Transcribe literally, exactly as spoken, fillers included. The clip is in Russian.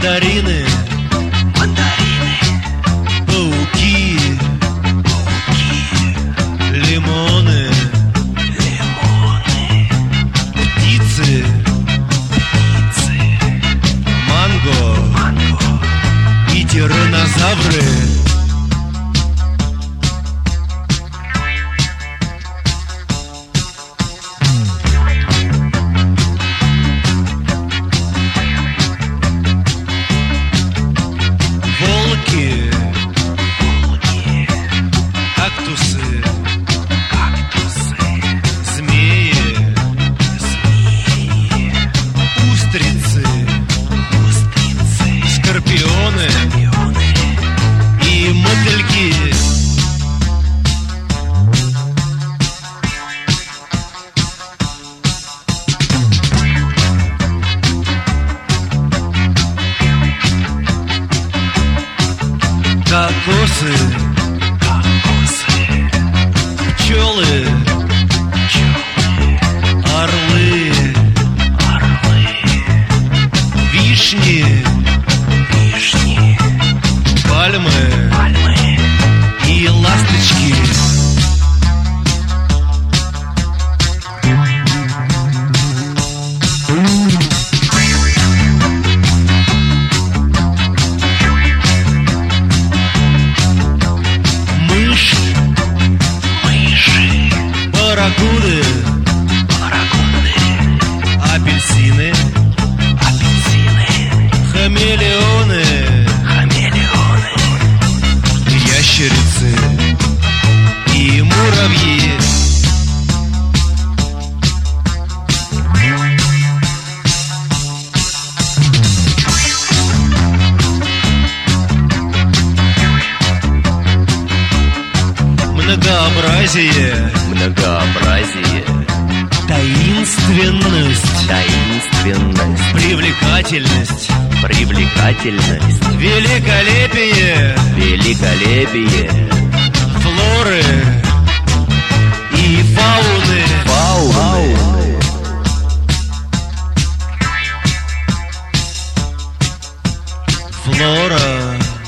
Мандарины, мандарины, пауки, пауки, лимоны, лимоны, птицы, птицы, манго манго, и тираннозавры. Волки, волки, кактусы, кактусы, змеи, змеи, устрицы, устрицы, скорпионы скорпионы, и мотыльки. Кокосы, кокосы, пчелы, пчелы, орлы, орлы, вишни, вишни, пальмы пальмы, и ласточки. Мышь, мыши, барракуды, барракуды, апельсины, апельсины, хамелеоны, хамелеоны, ящерицы и муравьи. Многообразие, многообразие, таинственность, таинственность, привлекательность, привлекательность, великолепие великолепие, флоры и фауны. фауны, Флора